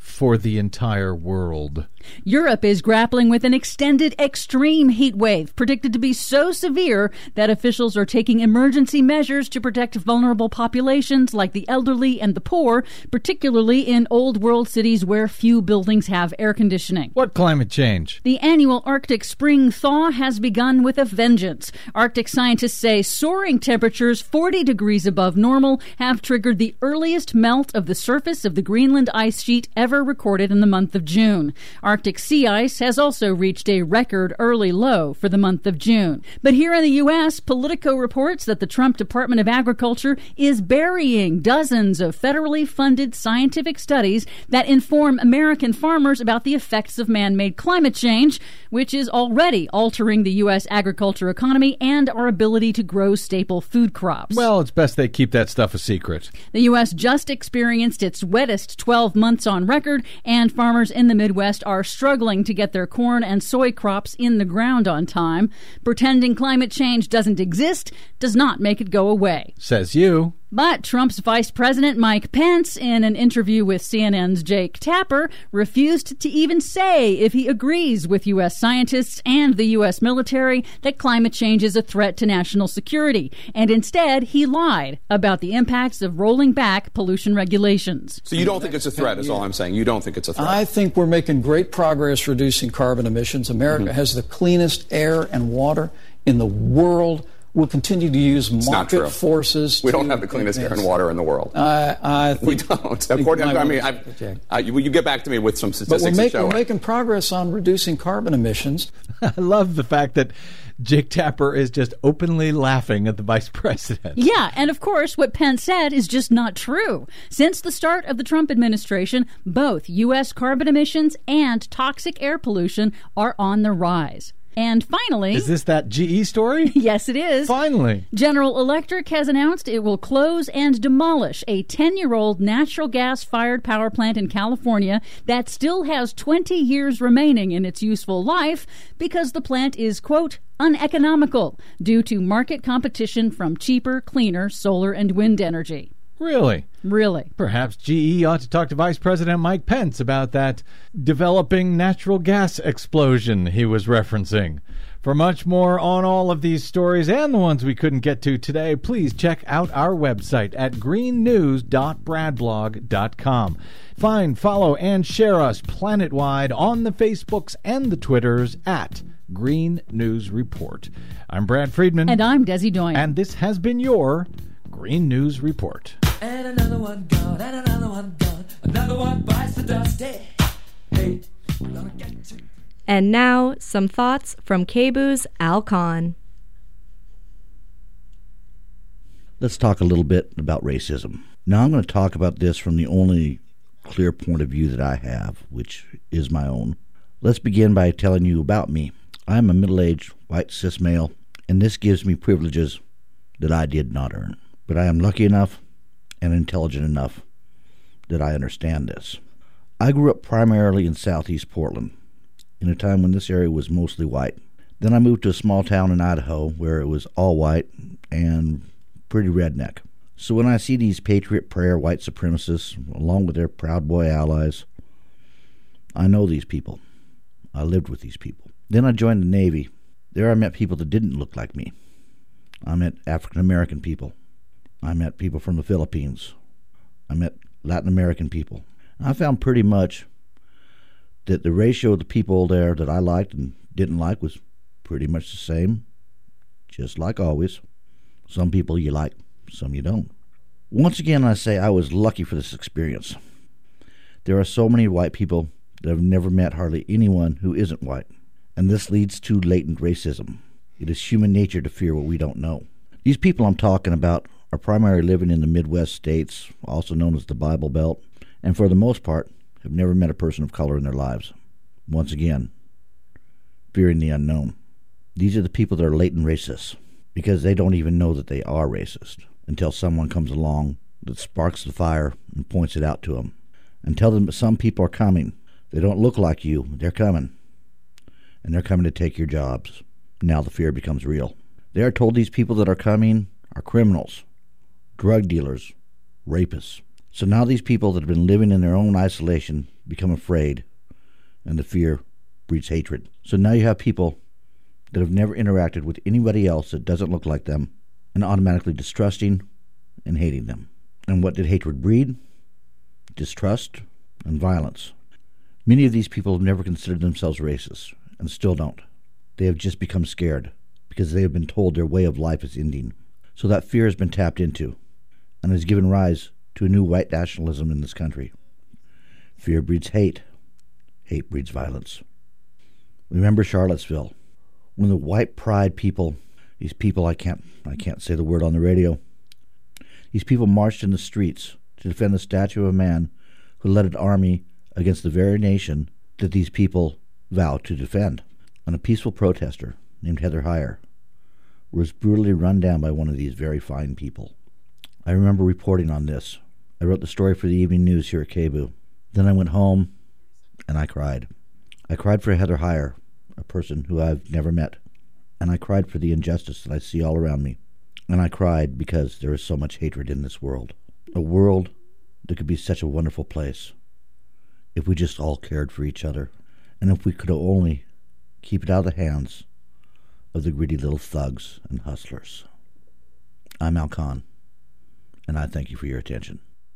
for the entire world. Europe is grappling with an extended extreme heat wave, predicted to be so severe that officials are taking emergency measures to protect vulnerable populations like the elderly and the poor, particularly in old world cities where few buildings have air conditioning. What climate change? The annual Arctic spring thaw has begun with a vengeance. Arctic scientists say soaring temperatures forty degrees above normal have triggered the earliest melt of the surface of the Greenland ice sheet ever recorded in the month of June. Arctic sea ice has also reached a record early low for the month of June. But here in the U S, Politico reports that the Trump Department of Agriculture is burying dozens of federally funded scientific studies that inform American farmers about the effects of man-made climate change, which is already altering the U S agriculture economy and our ability to grow staple food crops. Well, it's best they keep that stuff a secret. The U S just experienced its wettest twelve months on record, and farmers in the Midwest are struggling to get their corn and soy crops in the ground on time. Pretending climate change doesn't exist does not make it go away. Says you. But Trump's Vice President Mike Pence, in an interview with C N N's Jake Tapper, refused to even say if he agrees with U S scientists and the U S military that climate change is a threat to national security. And instead, he lied about the impacts of rolling back pollution regulations. So you don't think it's a threat, is all I'm saying. You don't think it's a threat. I think we're making great progress reducing carbon emissions. America mm-hmm. has the cleanest air and water in the world. We'll continue to use it's market forces. We don't have the cleanest air and water in the the world. Uh, I think we don't. According, I mean, I, I, you, you get back to me with some statistics. But we're, make, to show we're it. making progress on reducing carbon emissions. I love the fact that Jake Tapper is just openly laughing at the vice president. Yeah, and of course, what Pence said is just not true. Since the start of the Trump administration, both U S carbon emissions and toxic air pollution are on the rise. And finally... Is this that G E story? Yes, it is. Finally. General Electric has announced it will close and demolish a ten-year-old natural gas-fired power plant in California that still has twenty years remaining in its useful life because the plant is, quote, uneconomical due to market competition from cheaper, cleaner solar and wind energy. Really? Really. Perhaps G E ought to talk to Vice President Mike Pence about that developing natural gas explosion he was referencing. For much more on all of these stories and the ones we couldn't get to today, please check out our website at green news dot bradblog dot com. Find, follow, and share us planet-wide on the Facebooks and the Twitters at Green News Report. I'm Brad Friedman. And I'm Desi Doyen. And this has been your Green News Report. And another one gone, and another one gone. Another one bites the dust. Hey, hey, we're gonna get to. And now, some thoughts from K B U's Al Khan. Let's talk a little bit about racism. Now, I'm going to talk about this from the only clear point of view that I have, which is my own. Let's begin by telling you about me. I'm a middle-aged, white, cis male, and this gives me privileges that I did not earn. But I am lucky enough and intelligent enough that I understand this. I grew up primarily in southeast Portland, in a time when this area was mostly white. Then I moved to a small town in Idaho where it was all white and pretty redneck. So when I see these Patriot Prayer white supremacists, along with their Proud Boy allies, I know these people. I lived with these people. Then I joined the Navy. There I met people that didn't look like me. I met African American people. I met people from the Philippines. I met Latin American people. I found pretty much that the ratio of the people there that I liked and didn't like was pretty much the same, just like always. Some people you like, some you don't. Once again, I say I was lucky for this experience. There are so many white people that have never met hardly anyone who isn't white, and this leads to latent racism. It is human nature to fear what we don't know. These people I'm talking about are primarily living in the Midwest states, also known as the Bible Belt, and for the most part have never met a person of color in their lives. Once again, fearing the unknown. These are the people that are latent racists, because they don't even know that they are racist until someone comes along that sparks the fire and points it out to them. And tell them that some people are coming. They don't look like you, they're coming. And they're coming to take your jobs. Now the fear becomes real. They are told these people that are coming are criminals, drug dealers, rapists. So now these people that have been living in their own isolation become afraid, and the fear breeds hatred. So now you have people that have never interacted with anybody else that doesn't look like them and automatically distrusting and hating them. And what did hatred breed? Distrust and violence. Many of these people have never considered themselves racist and still don't. They have just become scared because they have been told their way of life is ending. So that fear has been tapped into and has given rise to a new white nationalism in this country. Fear breeds hate. Hate breeds violence. Remember Charlottesville, when the white pride people, these people, I can't, I can't say the word on the radio, these people marched in the streets to defend the statue of a man who led an army against the very nation that these people vowed to defend. And a peaceful protester named Heather Heyer was brutally run down by one of these very fine people. I remember reporting on this. I wrote the story for the evening news here at K B U. Then I went home and I cried. I cried for Heather Heyer, a person who I've never met. And I cried for the injustice that I see all around me. And I cried because there is so much hatred in this world. A world that could be such a wonderful place if we just all cared for each other. And if we could only keep it out of the hands of the greedy little thugs and hustlers. I'm Al Kahn, and I thank you for your attention.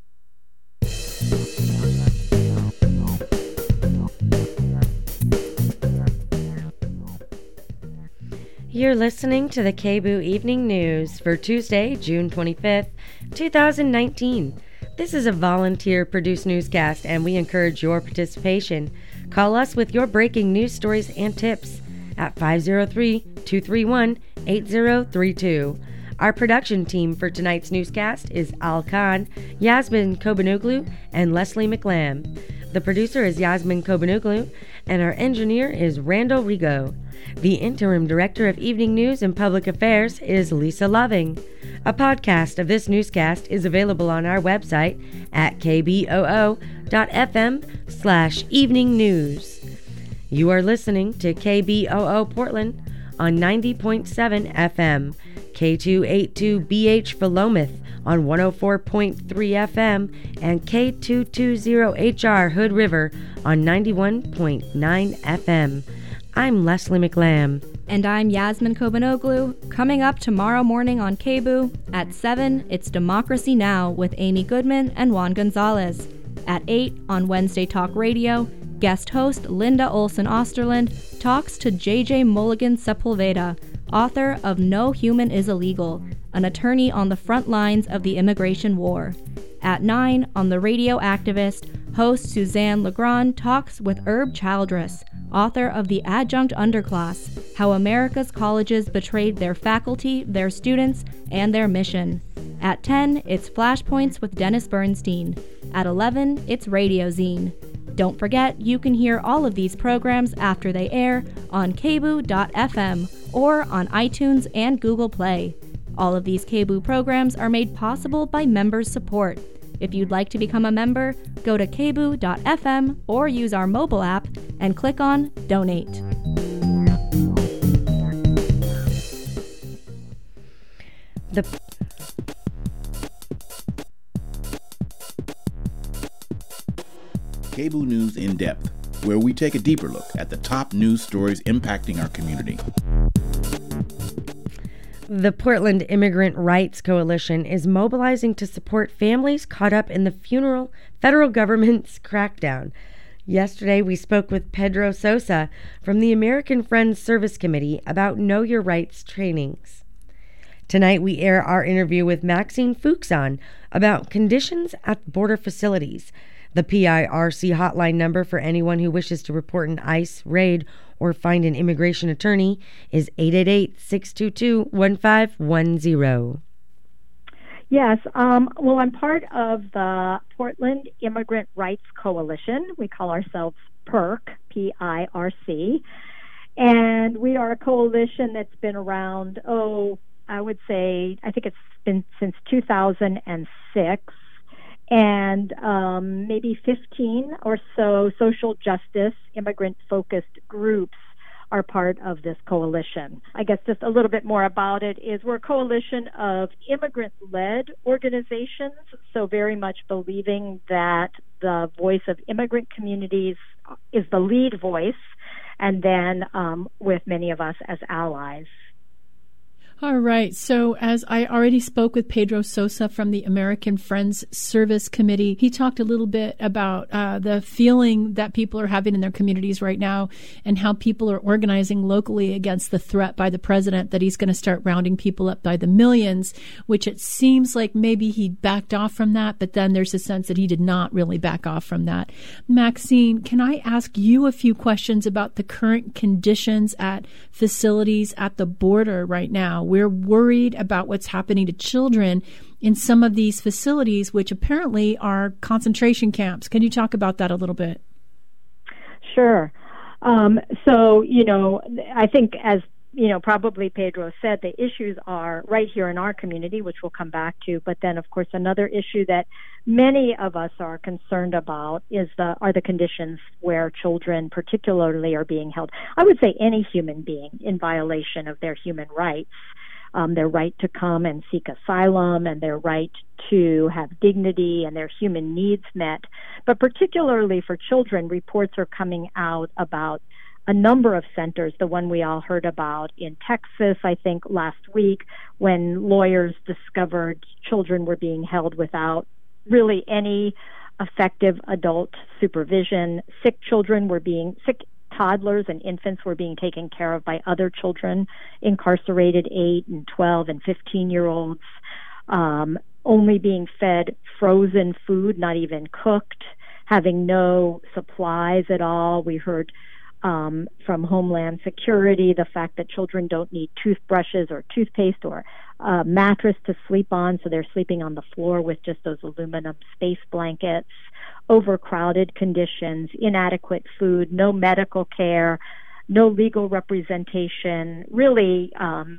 You're listening to the K B U Evening News for Tuesday, June twenty-fifth, twenty nineteen. This is a volunteer-produced newscast, and we encourage your participation. Call us with your breaking news stories and tips at five oh three, two three one, eight oh three two. Our production team for tonight's newscast is Al Kahn, Yasmin Kobanoglu, and Leslie McLam. The producer is Yasmin Kobanoglu, and our engineer is Randall Rigo. The interim director of Evening News and Public Affairs is Lisa Loving. A podcast of this newscast is available on our website at kboo.fm slash evening news. You are listening to K B O O Portland on ninety point seven F M, K two eighty-two B H Philomath on one oh four point three F M, and K two twenty H R Hood River on ninety-one point nine F M. I'm Leslie McLam. And I'm Yasmin Kobanoglu. Coming up tomorrow morning on K B U, at seven, it's Democracy Now! With Amy Goodman and Juan Gonzalez. At eight, on Wednesday Talk Radio, guest host Linda Olson Osterland talks to J J Mulligan Sepulveda, author of No Human is Illegal, an attorney on the front lines of the immigration war. At nine, on The Radio Activist, host Suzanne Legrand talks with Herb Childress, author of The Adjunct Underclass, How America's Colleges Betrayed Their Faculty, Their Students, and Their Mission. At ten, it's Flashpoints with Dennis Bernstein. At eleven, it's Radio Zine. Don't forget, you can hear all of these programs after they air on k b o dot f m or on iTunes and Google Play. All of these K B U programs are made possible by members' support. If you'd like to become a member, go to k b o dot f m or use our mobile app and click on Donate. The K B U News in Depth, where we take a deeper look at the top news stories impacting our community. The Portland Immigrant Rights Coalition is mobilizing to support families caught up in the funeral federal government's crackdown. Yesterday, we spoke with Pedro Sosa from the American Friends Service Committee about Know Your Rights trainings. Tonight, we air our interview with Maxine Fuchson about conditions at border facilities. The P I R C hotline number for anyone who wishes to report an ICE raid or find an immigration attorney is eight eight eight, six two two, one five one zero. Yes, um, well, I'm part of the Portland Immigrant Rights Coalition. We call ourselves PIRC, P I R C, and we are a coalition that's been around, oh, I would say, I think it's been since two thousand six. And um, maybe fifteen or so social justice, immigrant-focused groups are part of this coalition. I guess just a little bit more about it is we're a coalition of immigrant-led organizations, so very much believing that the voice of immigrant communities is the lead voice, and then um, with many of us as allies. All right. So as I already spoke with Pedro Sosa from the American Friends Service Committee, he talked a little bit about uh, the feeling that people are having in their communities right now and how people are organizing locally against the threat by the president that he's going to start rounding people up by the millions, which it seems like maybe he backed off from that, but then there's a sense that he did not really back off from that. Maxine, can I ask you a few questions about the current conditions at facilities at the border right now? We're worried about what's happening to children in some of these facilities, which apparently are concentration camps. Can you talk about that a little bit? Sure. Um, so, you know, I think as, you know, probably Pedro said, the issues are right here in our community, which we'll come back to. But then, of course, another issue that many of us are concerned about is the are the conditions where children particularly are being held. I would say any human being in violation of their human rights, um, their right to come and seek asylum and their right to have dignity and their human needs met. But particularly for children, reports are coming out about a number of centers, the one we all heard about in Texas, I think last week, when lawyers discovered children were being held without really any effective adult supervision. Sick children were being, sick toddlers and infants were being taken care of by other children, incarcerated eight and twelve and fifteen year olds, um, only being fed frozen food, not even cooked, having no supplies at all. We heard Um, from Homeland Security, the fact that children don't need toothbrushes or toothpaste or a mattress to sleep on, so they're sleeping on the floor with just those aluminum space blankets, overcrowded conditions, inadequate food, no medical care, no legal representation, really um,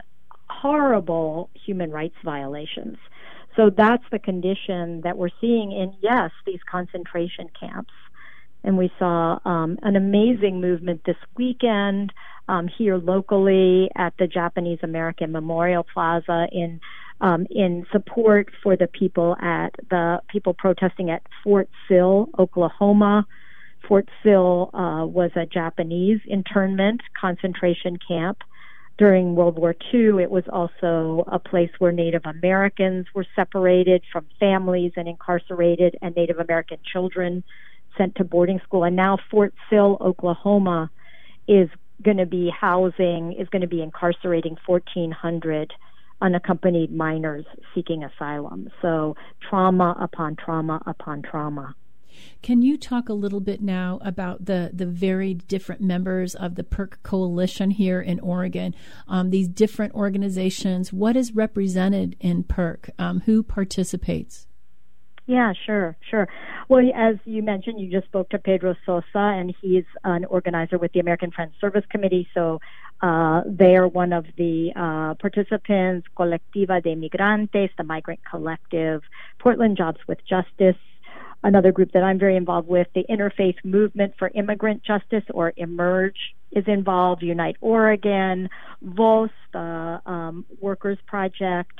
horrible human rights violations. So that's the condition that we're seeing in, yes, these concentration camps. And we saw um, an amazing movement this weekend um, here locally at the Japanese American Memorial Plaza in um, in support for the people at the people protesting at Fort Sill, Oklahoma. Fort Sill uh, was a Japanese internment concentration camp during World War Two. It was also a place where Native Americans were separated from families and incarcerated, and Native American children sent to boarding school. And now Fort Sill, Oklahoma is going to be housing, is going to be incarcerating fourteen hundred unaccompanied minors seeking asylum. So trauma upon trauma upon trauma. Can you talk a little bit now about the, the very different members of the PERC Coalition here in Oregon, um, these different organizations? What is represented in PERC? Um, who participates? Yeah, sure, sure. Well, as you mentioned, you just spoke to Pedro Sosa, and he's an organizer with the American Friends Service Committee. So uh, they are one of the uh, participants, Colectiva de Migrantes, the Migrant Collective, Portland Jobs with Justice, another group that I'm very involved with, the Interfaith Movement for Immigrant Justice, or Emerge, is involved, Unite Oregon, V O S, the um, Workers Project,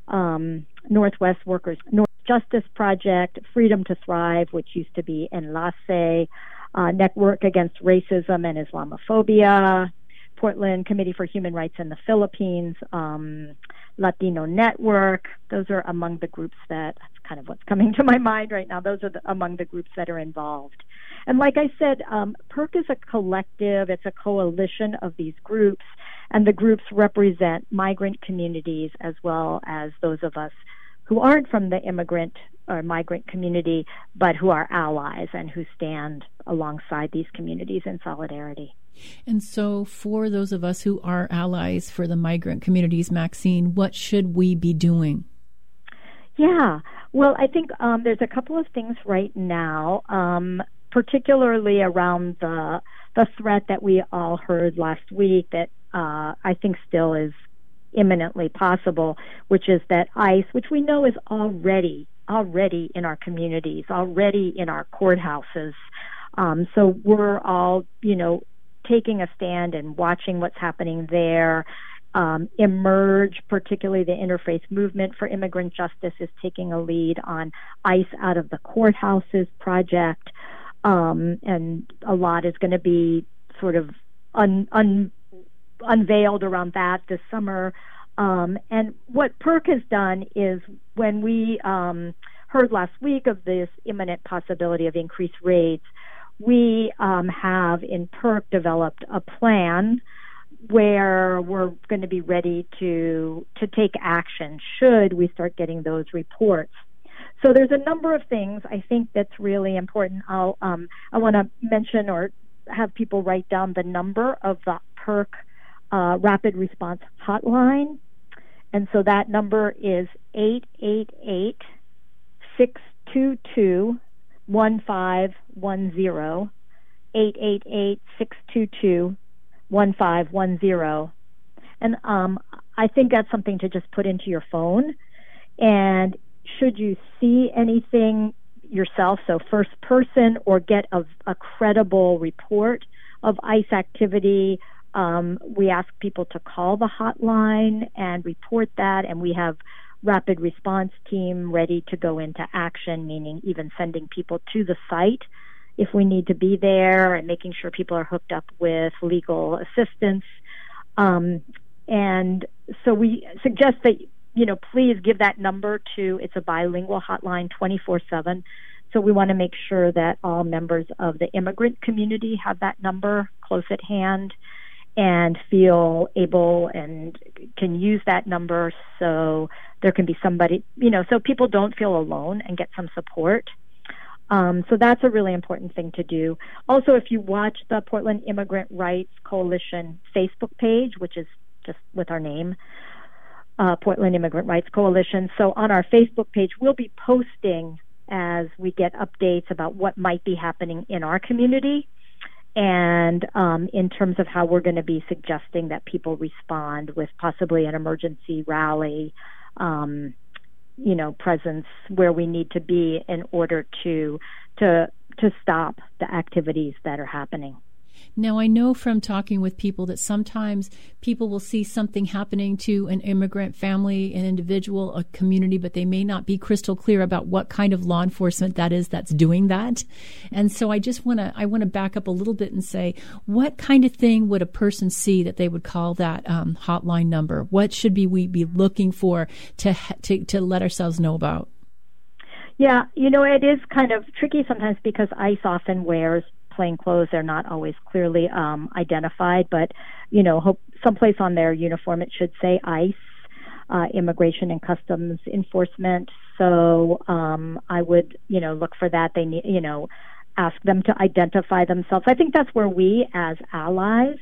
um, Northwest Workers North Justice Project, Freedom to Thrive, which used to be Enlace, uh, Network Against Racism and Islamophobia, Portland Committee for Human Rights in the Philippines, um, Latino Network. Those are among the groups that, that's kind of what's coming to my mind right now. Those are the, among the groups that are involved. And like I said, um, PERC is a collective, it's a coalition of these groups, and the groups represent migrant communities as well as those of us who aren't from the immigrant or migrant community, but who are allies and who stand alongside these communities in solidarity. And so for those of us who are allies for the migrant communities, Maxine, what should we be doing? Yeah, well, I think um, there's a couple of things right now, um, particularly around the the threat that we all heard last week that uh, I think still is imminently possible, which is that ICE, which we know is already already in our communities, already in our courthouses. Um, so we're all, you know, taking a stand and watching what's happening there. Um, Emerge, particularly the Interfaith Movement for Immigrant Justice, is taking a lead on ICE Out of the Courthouses project, um, and a lot is going to be sort of un, un, unveiled around that this summer. Um, and what PERC has done is, when we um, heard last week of this imminent possibility of increased raids, we um, have in PERC developed a plan where we're going to be ready to to take action should we start getting those reports. So there's a number of things I think that's really important. I'll um, I want to mention or have people write down the number of the PERC uh, Rapid Response Hotline, and so that number is eight eight eight, six two two, one five one zero, eight eight eight, six two two, one five one zero. And um, I think that's something to just put into your phone. And should you see anything yourself, so first person, or get a, a credible report of ICE activity, um, we ask people to call the hotline and report that, and we have rapid response team ready to go into action, meaning even sending people to the site if we need to be there, and making sure people are hooked up with legal assistance. Um, and so we suggest that, you know, please give that number to, it's a bilingual hotline twenty-four seven. So we want to make sure that all members of the immigrant community have that number close at hand and feel able and can use that number, so there can be somebody, you know, so people don't feel alone and get some support. Um, so that's a really important thing to do. Also, if you watch the Portland Immigrant Rights Coalition Facebook page, which is just with our name, uh, Portland Immigrant Rights Coalition. So on our Facebook page, we'll be posting as we get updates about what might be happening in our community, and um, in terms of how we're going to be suggesting that people respond with possibly an emergency rally, um, you know, presence where we need to be in order to to to stop the activities that are happening. Now, I know from talking with people that sometimes people will see something happening to an immigrant family, an individual, a community, but they may not be crystal clear about what kind of law enforcement that is that's doing that. And so I just want to I want to back up a little bit and say, what kind of thing would a person see that they would call that um, hotline number? What should be we be looking for to to to let ourselves know about? Yeah, you know, it is kind of tricky sometimes because ICE often wears plain clothes. They're not always clearly um, identified, but, you know, hope someplace on their uniform it should say ICE, uh, Immigration and Customs Enforcement. So um, I would, you know, look for that. They need, you know, ask them to identify themselves. I think that's where we as allies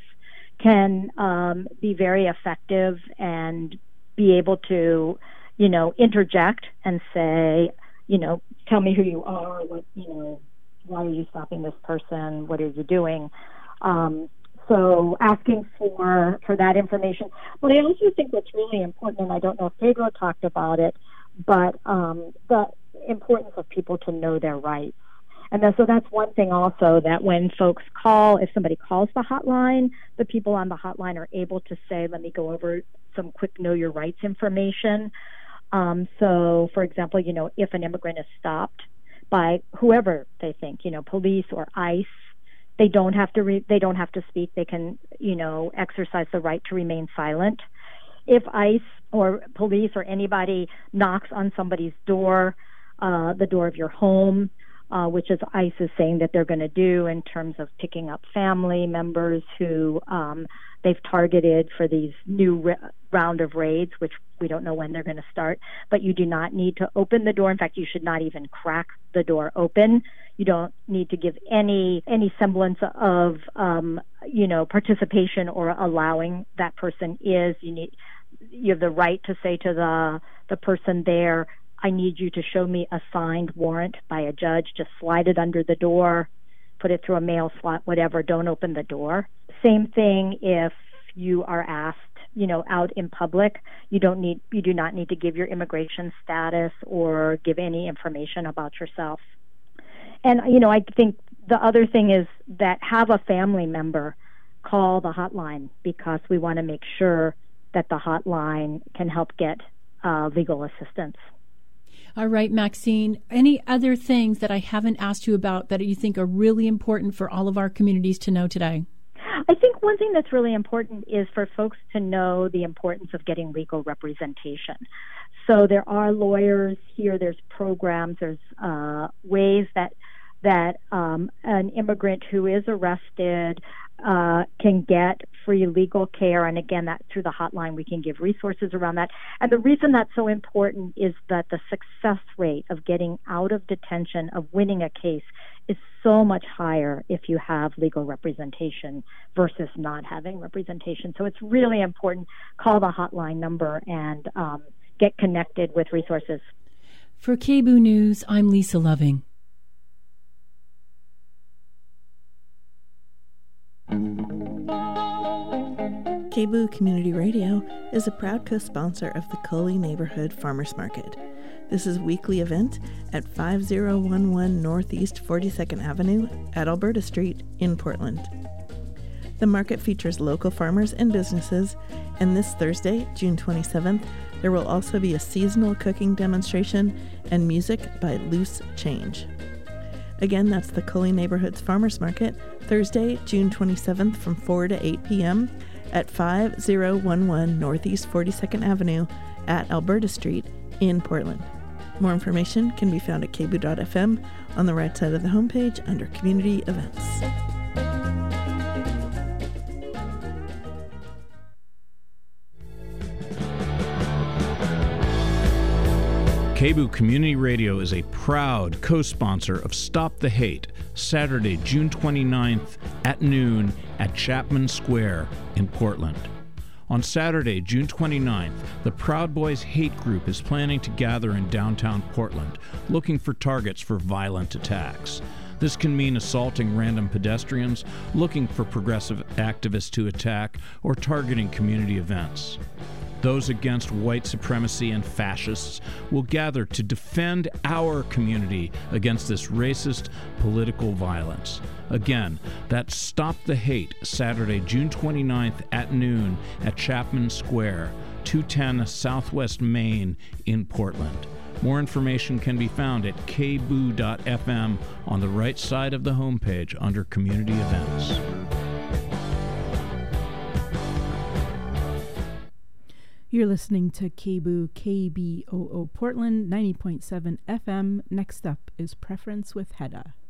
can um, be very effective and be able to, you know, interject and say, you know, tell me who you are, what, you know, why are you stopping this person? What are you doing? Um, so asking for for that information. But I also think what's really important, and I don't know if Pedro talked about it, but um, the importance of people to know their rights. And then, so that's one thing also, that when folks call, if somebody calls the hotline, the people on the hotline are able to say, let me go over some quick know your rights information. Um, so, for example, you know, if an immigrant is stopped by whoever they think, you know, police or ICE, they don't have to re- they don't have to speak. They can, you know, exercise the right to remain silent. If ICE or police or anybody knocks on somebody's door, uh, the door of your home, uh, which is ICE is saying that they're going to do in terms of picking up family members who um, they've targeted for these new re- round of raids, which we don't know when they're going to start. But you do not need to open the door. In fact, you should not even crack the door open. You don't need to give any any semblance of um, you know, participation or allowing that person is. You need you have the right to say to the the person there, I need you to show me a signed warrant by a judge. Just slide it under the door, put it through a mail slot, whatever. Don't open the door. Same thing if you are asked, you know, out in public. You don't need, you do not need to give your immigration status or give any information about yourself. And, you know, I think the other thing is that have a family member call the hotline, because we want to make sure that the hotline can help get uh, legal assistance. All right, Maxine, any other things that I haven't asked you about that you think are really important for all of our communities to know today? I think one thing that's really important is for folks to know the importance of getting legal representation. So there are lawyers here, there's programs, there's uh, ways that that um, an immigrant who is arrested uh, can get free legal care. And again, that through the hotline, we can give resources around that. And the reason that's so important is that the success rate of getting out of detention, of winning a case, is so much higher if you have legal representation versus not having representation. So it's really important. Call the hotline number and um, get connected with resources. For K B O O News, I'm Lisa Loving. K B O O Community Radio is a proud co-sponsor of the Cully Neighborhood Farmers Market. This is a weekly event at five oh one one Northeast forty-second Avenue at Alberta Street in Portland. The market features local farmers and businesses, and this Thursday, June twenty-seventh, there will also be a seasonal cooking demonstration and music by Loose Change. Again, that's the Cully Neighborhoods Farmers Market, Thursday, June twenty-seventh from four to eight p.m. at five oh one one Northeast forty-second Avenue at Alberta Street in Portland. More information can be found at k b o o dot f m on the right side of the homepage under Community Events. K B O O Community Radio is a proud co-sponsor of Stop the Hate, Saturday, June twenty-ninth at noon at Chapman Square in Portland. On Saturday, June twenty-ninth, the Proud Boys Hate Group is planning to gather in downtown Portland, looking for targets for violent attacks. This can mean assaulting random pedestrians, looking for progressive activists to attack, or targeting community events. Those against white supremacy and fascists will gather to defend our community against this racist political violence. Again, that's Stop the Hate, Saturday, June twenty-ninth at noon at Chapman Square, two ten Southwest Main in Portland. More information can be found at k b o o dot f m on the right side of the homepage under Community Events. You're listening to K B O O K B O O Portland ninety point seven F M. Next up is Preference with Hedda.